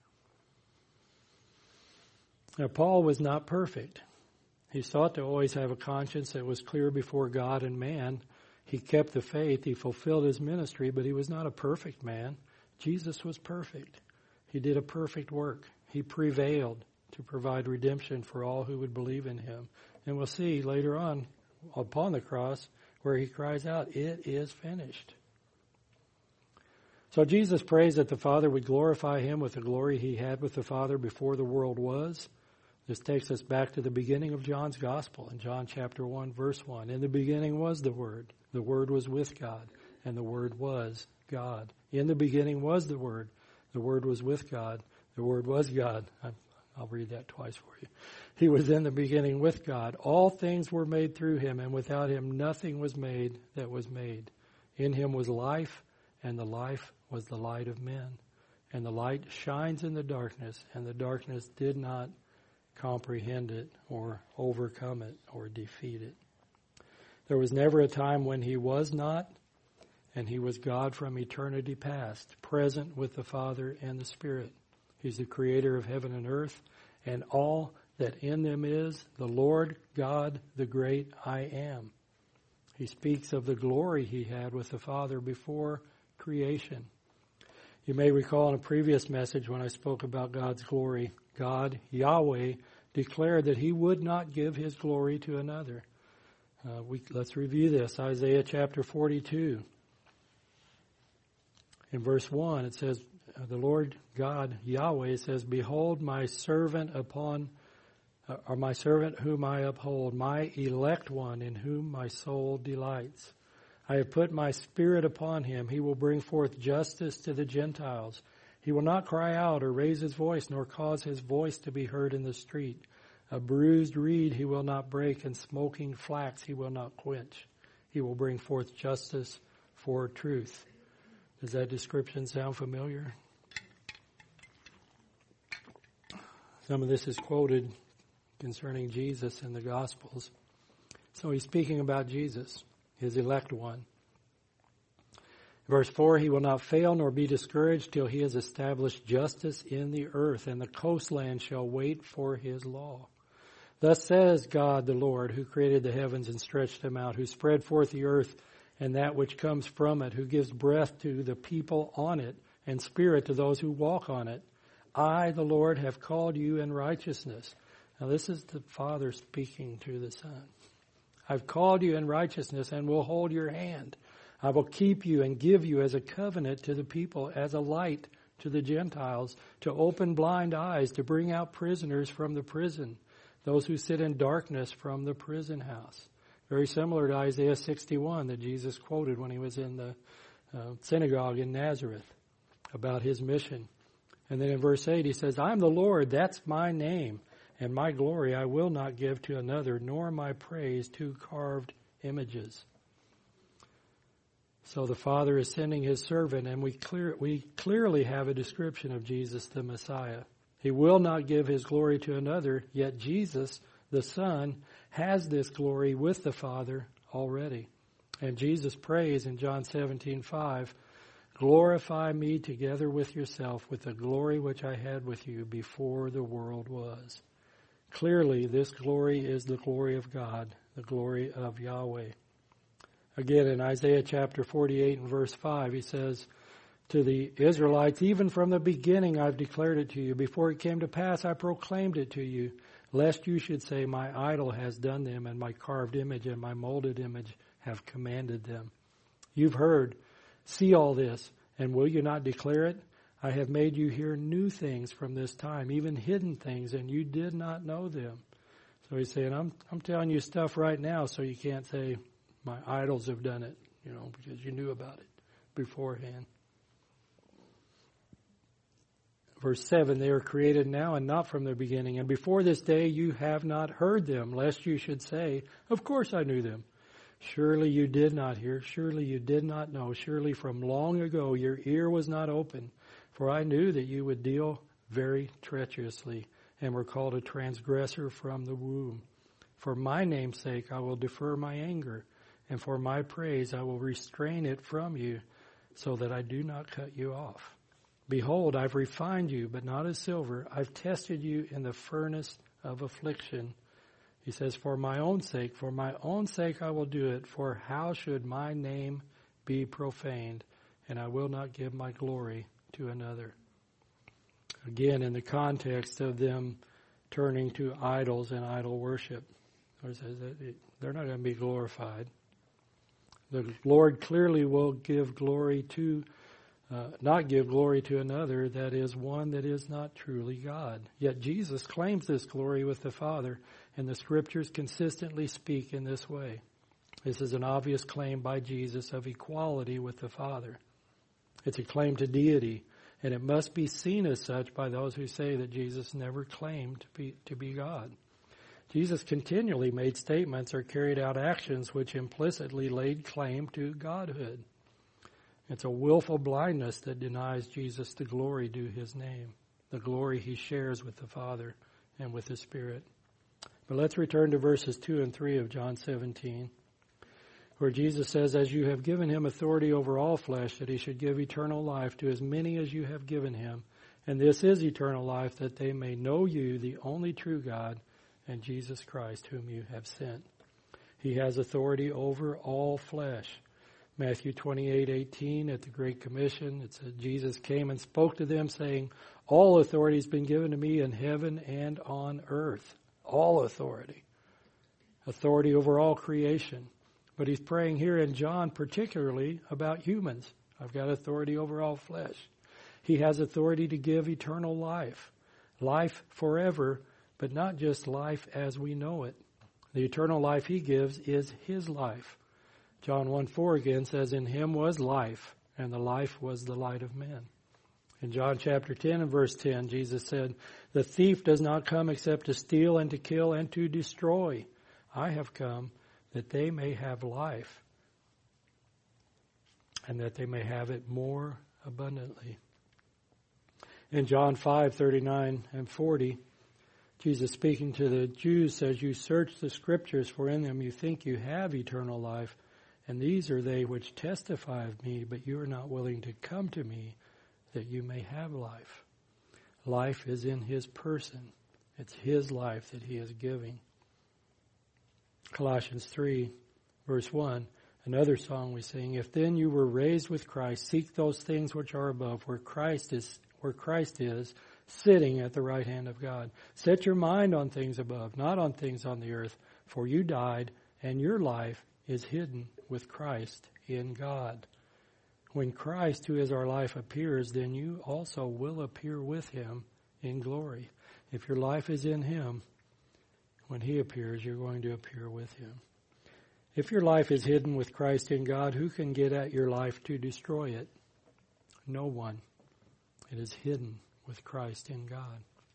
Now, Paul was not perfect. He sought to always have a conscience that was clear before God and man. He kept the faith. He fulfilled his ministry, but he was not a perfect man. Jesus was perfect. He did a perfect work. He prevailed to provide redemption for all who would believe in him. And we'll see later on upon the cross where he cries out, "It is finished." So Jesus prays that the Father would glorify him with the glory he had with the Father before the world was. This takes us back to the beginning of John's Gospel in John chapter 1, verse 1. In the beginning was the Word. The Word was with God, and the Word was God. In the beginning was the Word. The Word was with God. The Word was God. I'll read that twice for you. He was in the beginning with God. All things were made through him, and without him nothing was made that was made. In him was life, and the life was the light of men. And the light shines in the darkness, and the darkness did not comprehend it or overcome it or defeat it. There was never a time when he was not, and he was God from eternity past, present with the Father and the Spirit. He's the creator of heaven and earth, and all that in them is, the Lord God, the great I am. He speaks of the glory he had with the Father before creation. You may recall in a previous message when I spoke about God's glory, God, Yahweh, declared that he would not give his glory to another. Let's review this. Isaiah chapter 42. In verse 1, it says, the Lord God, Yahweh, says, "Behold my servant my servant whom I uphold, my elect one in whom my soul delights. I have put my spirit upon him. He will bring forth justice to the Gentiles. He will not cry out or raise his voice, nor cause his voice to be heard in the street. A bruised reed he will not break, and smoking flax he will not quench. He will bring forth justice for truth." Does that description sound familiar? Some of this is quoted concerning Jesus in the Gospels. So he's speaking about Jesus, his elect one. Verse 4, "He will not fail nor be discouraged till he has established justice in the earth, and the coastland shall wait for his law. Thus says God the Lord, who created the heavens and stretched them out, who spread forth the earth and that which comes from it, who gives breath to the people on it and spirit to those who walk on it. I, the Lord, have called you in righteousness." Now this is the Father speaking to the Son. "I've called you in righteousness and will hold your hand. I will keep you and give you as a covenant to the people, as a light to the Gentiles, to open blind eyes, to bring out prisoners from the prison, those who sit in darkness from the prison house." Very similar to Isaiah 61 that Jesus quoted when he was in the synagogue in Nazareth about his mission. And then in verse 8 he says, "I'm the Lord, that's my name, and my glory I will not give to another, nor my praise to carved images." So the Father is sending his servant, and we clearly have a description of Jesus the Messiah. He will not give his glory to another, yet Jesus, the Son, has this glory with the Father already. And Jesus prays in John 17:5, "Glorify me together with yourself with the glory which I had with you before the world was." Clearly, this glory is the glory of God, the glory of Yahweh. Again, in Isaiah chapter 48 and verse 5, he says to the Israelites, "Even from the beginning I've declared it to you. Before it came to pass, I proclaimed it to you, lest you should say, my idol has done them, and my carved image and my molded image have commanded them. You've heard, see all this, and will you not declare it? I have made you hear new things from this time, even hidden things, and you did not know them." So he's saying, I'm telling you stuff right now, so you can't say, my idols have done it, because you knew about it beforehand. Verse 7, "They are created now and not from the beginning. And before this day you have not heard them, lest you should say, of course I knew them. Surely you did not hear. Surely you did not know. Surely from long ago your ear was not open. For I knew that you would deal very treacherously and were called a transgressor from the womb. For my name's sake I will defer my anger, and for my praise I will restrain it from you, so that I do not cut you off. Behold, I've refined you, but not as silver. I've tested you in the furnace of affliction." He says, for my own sake I will do it. For how should my name be profaned? And I will not give my glory to another. Again, in the context of them turning to idols and idol worship. Lord says that they're not going to be glorified. The Lord clearly will give glory to, not give glory to another, that is one that is not truly God. Yet Jesus claims this glory with the Father, and the Scriptures consistently speak in this way. This is an obvious claim by Jesus of equality with the Father. It's a claim to deity, and it must be seen as such by those who say that Jesus never claimed to be God. Jesus continually made statements or carried out actions which implicitly laid claim to Godhood. It's a willful blindness that denies Jesus the glory due his name, the glory he shares with the Father and with the Spirit. But let's return to verses 2 and 3 of John 17, where Jesus says, as you have given him authority over all flesh, that he should give eternal life to as many as you have given him. And this is eternal life, that they may know you, the only true God, and Jesus Christ, whom you have sent. He has authority over all flesh. Matthew 28:18 at the Great Commission, it said, Jesus came and spoke to them, saying, all authority has been given to me in heaven and on earth. All authority. Authority over all creation. But he's praying here in John particularly about humans. I've got authority over all flesh. He has authority to give eternal life. Life forever, but not just life as we know it. The eternal life he gives is his life. John 1:4 again says, in him was life, and the life was the light of men. In John chapter 10 and verse 10, Jesus said, the thief does not come except to steal and to kill and to destroy. I have come that they may have life, and that they may have it more abundantly. In John 5:39 and 40, Jesus speaking to the Jews says, you search the Scriptures, for in them you think you have eternal life, and these are they which testify of me, but you are not willing to come to me that you may have life. Life is in his person. It's his life that he is giving. Colossians 3, verse 1, another song we sing, if then you were raised with Christ, seek those things which are above, where Christ is, sitting at the right hand of God. Set your mind on things above, not on things on the earth, for you died, and your life is hidden with Christ in God. When Christ, who is our life, appears, then you also will appear with him in glory. If your life is in him, when he appears, you're going to appear with him. If your life is hidden with Christ in God, who can get at your life to destroy it? No one. It is hidden with Christ in God.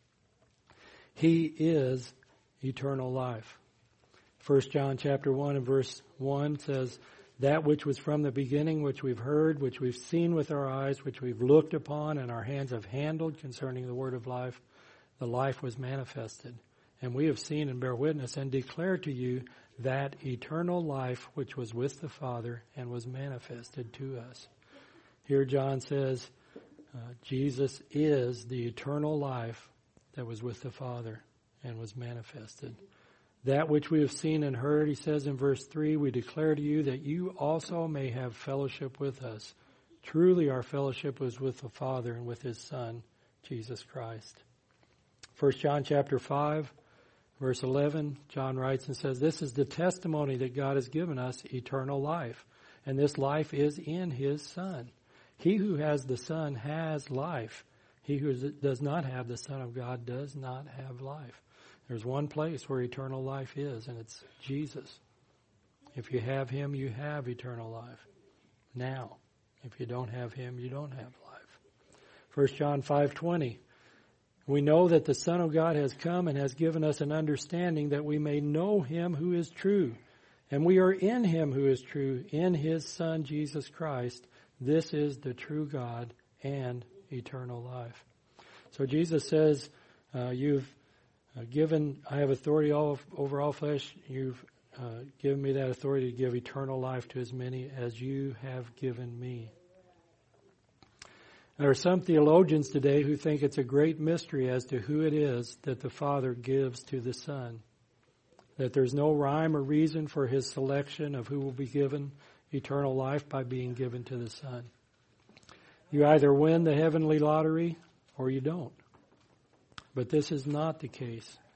He is eternal life. 1 John chapter 1 and verse 1 says, that which was from the beginning, which we've heard, which we've seen with our eyes, which we've looked upon, and our hands have handled concerning the word of life, the life was manifested. And we have seen and bear witness and declare to you that eternal life which was with the Father and was manifested to us. Here John says, Jesus is the eternal life that was with the Father and was manifested. That which we have seen and heard, he says in verse 3, we declare to you that you also may have fellowship with us. Truly our fellowship was with the Father and with his Son, Jesus Christ. 1 John chapter 5, verse 11, John writes and says, this is the testimony that God has given us, eternal life. And this life is in his Son. He who has the Son has life. He who does not have the Son of God does not have life. There's one place where eternal life is, and it's Jesus. If you have him, you have eternal life. Now, if you don't have him, you don't have life. 1 John 5:20. We know that the Son of God has come and has given us an understanding that we may know him who is true. And we are in him who is true, in his Son, Jesus Christ. This is the true God and eternal life. So Jesus says, you've I have authority over all flesh. You've given me that authority to give eternal life to as many as you have given me. There are some theologians today who think it's a great mystery as to who it is that the Father gives to the Son. That there's no rhyme or reason for his selection of who will be given eternal life by being given to the Son. You either win the heavenly lottery or you don't. But this is not the case.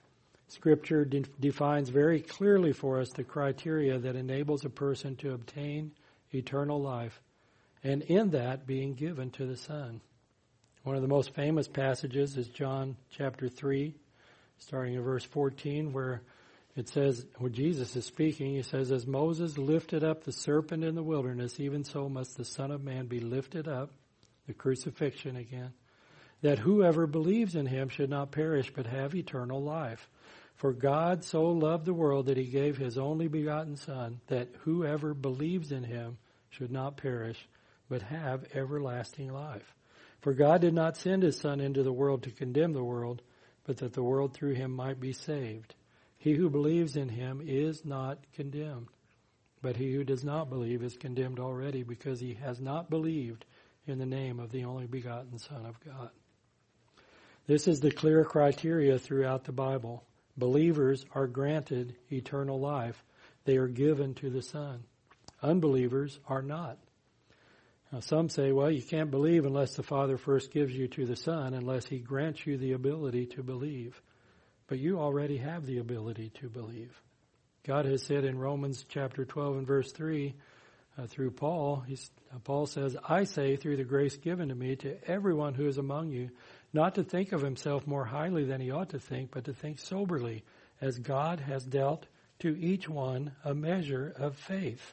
Scripture defines very clearly for us the criteria that enables a person to obtain eternal life, and in that being given to the Son. One of the most famous passages is John chapter 3, starting in verse 14, where it says, when Jesus is speaking, he says, "As Moses lifted up the serpent in the wilderness, even so must the Son of Man be lifted up," the crucifixion again, "that whoever believes in him should not perish but have eternal life. For God so loved the world that he gave his only begotten Son, that whoever believes in him should not perish but have everlasting life. For God did not send his Son into the world to condemn the world, but that the world through him might be saved. He who believes in him is not condemned, but he who does not believe is condemned already, because he has not believed in the name of the only begotten Son of God." This is the clear criteria throughout the Bible. Believers are granted eternal life. They are given to the Son. Unbelievers are not. Now, some say, well, you can't believe unless the Father first gives you to the Son, unless he grants you the ability to believe. But you already have the ability to believe. God has said in Romans chapter 12 and verse 3, through Paul, Paul says, "I say through the grace given to me to everyone who is among you, not to think of himself more highly than he ought to think, but to think soberly, as God has dealt to each one a measure of faith."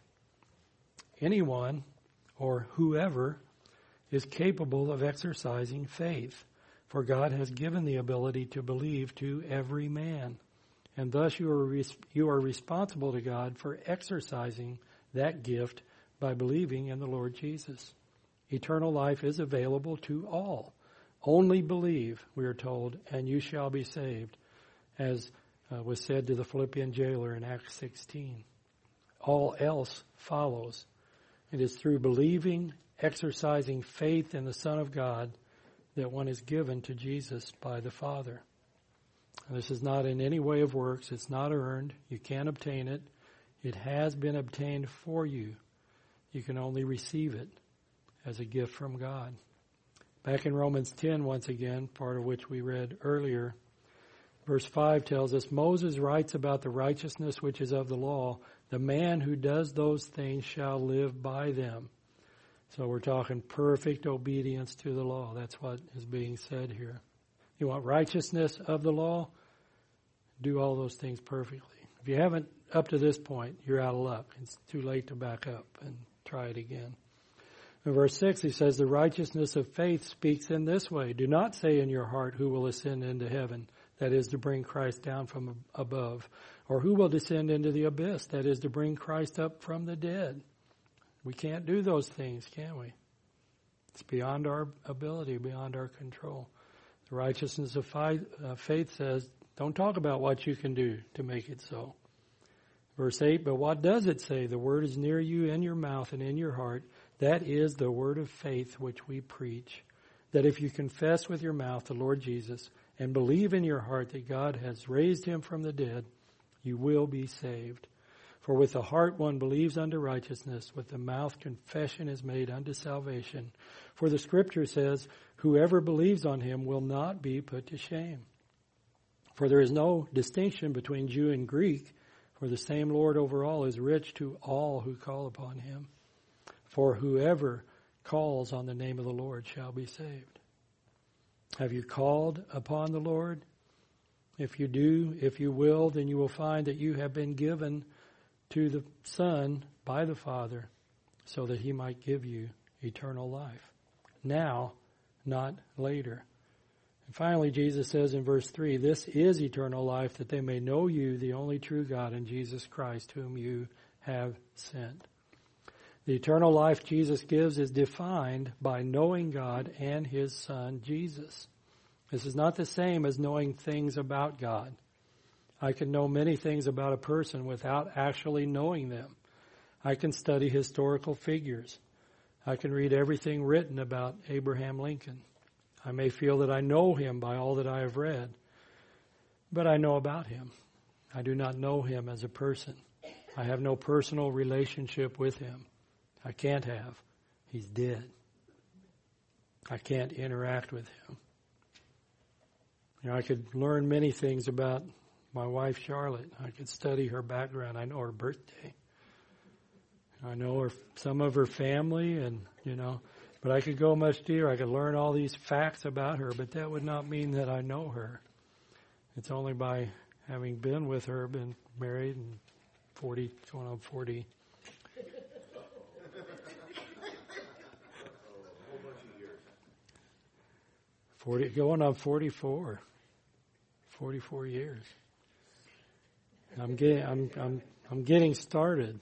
Anyone or whoever is capable of exercising faith, for God has given the ability to believe to every man. And thus you are responsible to God for exercising that gift by believing in the Lord Jesus. Eternal life is available to all. Only believe, we are told, and you shall be saved, as was said to the Philippian jailer in Acts 16. All else follows. It is through believing, exercising faith in the Son of God, that one is given to Jesus by the Father. This is not in any way of works. It's not earned. You can't obtain it. It has been obtained for you. You can only receive it as a gift from God. Back in Romans 10, once again, part of which we read earlier, verse 5 tells us, "Moses writes about the righteousness which is of the law. The man who does those things shall live by them." So we're talking perfect obedience to the law. That's what is being said here. You want righteousness of the law? Do all those things perfectly. If you haven't up to this point, you're out of luck. It's too late to back up and try it again. In verse 6, he says, "The righteousness of faith speaks in this way. Do not say in your heart, who will ascend into heaven, that is to bring Christ down from above, or who will descend into the abyss, that is to bring Christ up from the dead." We can't do those things, can we? It's beyond our ability, beyond our control. The righteousness of faith says, don't talk about what you can do to make it so. Verse 8, "But what does it say? The word is near you, in your mouth and in your heart. That is the word of faith which we preach. That if you confess with your mouth the Lord Jesus and believe in your heart that God has raised him from the dead, you will be saved. For with the heart one believes unto righteousness, with the mouth confession is made unto salvation. For the Scripture says, whoever believes on him will not be put to shame. For there is no distinction between Jew and Greek, for the same Lord over all is rich to all who call upon him. For whoever calls on the name of the Lord shall be saved." Have you called upon the Lord? If you do, if you will, then you will find that you have been given to the Son by the Father, so that he might give you eternal life. Now, not later. And finally, Jesus says in verse 3, "This is eternal life, that they may know you, the only true God, and Jesus Christ, whom you have sent." The eternal life Jesus gives is defined by knowing God and his Son, Jesus. This is not the same as knowing things about God. I can know many things about a person without actually knowing them. I can study historical figures. I can read everything written about Abraham Lincoln. I may feel that I know him by all that I have read, but I know about him. I do not know him as a person. I have no personal relationship with him. I can't have. He's dead. I can't interact with him. I could learn many things about my wife Charlotte. I could study her background. I know her birthday. I know her, some of her family, and but I could go much deeper. I could learn all these facts about her, but that would not mean that I know her. It's only by having been with her, been married, and 40, going on 40. Going on 44 years. I'm getting started,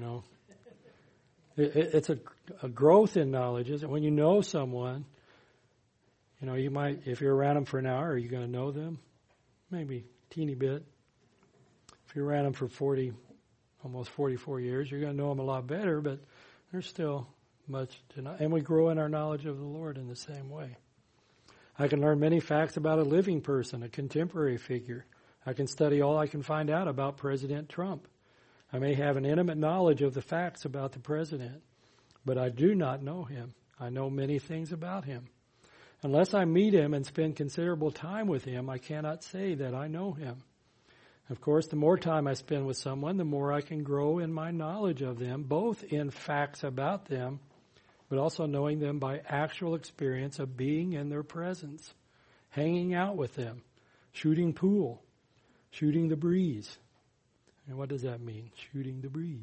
It's a growth in knowledge, isn't it? When you know someone, you might, if you're around them for an hour, are you going to know them? Maybe a teeny bit. If you're around them for almost 44 years, you're going to know them a lot better, but there's still much to know. And we grow in our knowledge of the Lord in the same way. I can learn many facts about a living person, a contemporary figure. I can study all I can find out about President Trump. I may have an intimate knowledge of the facts about the president, but I do not know him. I know many things about him. Unless I meet him and spend considerable time with him, I cannot say that I know him. Of course, the more time I spend with someone, the more I can grow in my knowledge of them, both in facts about them, but also knowing them by actual experience of being in their presence, hanging out with them, shooting pool, shooting the breeze. And what does that mean, shooting the breeze?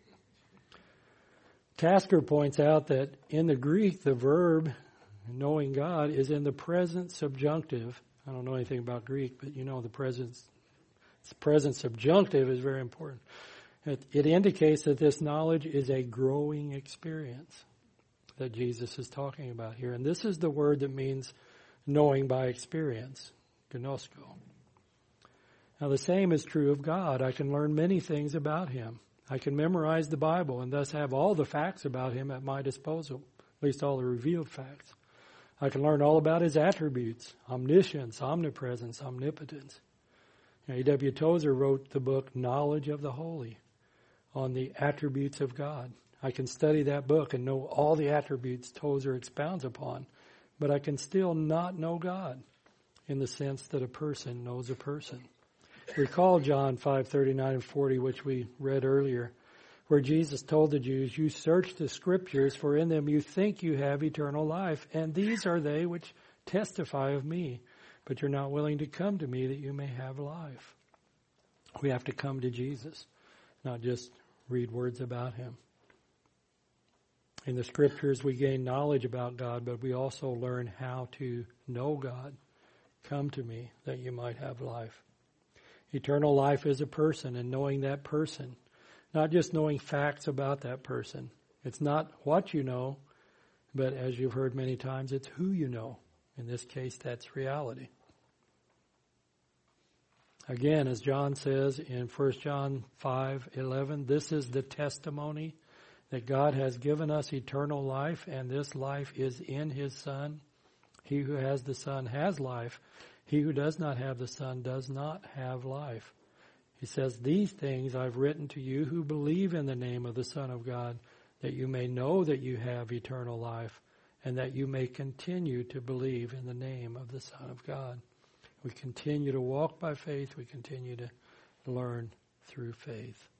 Tasker points out that in the Greek, the verb knowing God is in the present subjunctive. I don't know anything about Greek, but the present subjunctive is very important. It indicates that this knowledge is a growing experience that Jesus is talking about here. And this is the word that means knowing by experience, gnosko. Now the same is true of God. I can learn many things about him. I can memorize the Bible and thus have all the facts about him at my disposal, at least all the revealed facts. I can learn all about his attributes, omniscience, omnipresence, omnipotence. A.W. Tozer wrote the book Knowledge of the Holy on the attributes of God. I can study that book and know all the attributes Tozer expounds upon, but I can still not know God in the sense that a person knows a person. Recall John 5:39 and 40, which we read earlier, where Jesus told the Jews, "You search the Scriptures, for in them you think you have eternal life, and these are they which testify of me. But you're not willing to come to me that you may have life." We have to come to Jesus, not just read words about him. In the Scriptures, we gain knowledge about God, but we also learn how to know God. Come to me that you might have life. Eternal life is a person, and knowing that person, not just knowing facts about that person. It's not what you know, but as you've heard many times, it's who you know. In this case, that's reality. Again, as John says in 1 John 5:11, this is the testimony that God has given us eternal life, and this life is in his Son. He who has the Son has life. He who does not have the Son does not have life. He says, these things I've written to you who believe in the name of the Son of God, that you may know that you have eternal life, and that you may continue to believe in the name of the Son of God. We continue to walk by faith. We continue to learn through faith.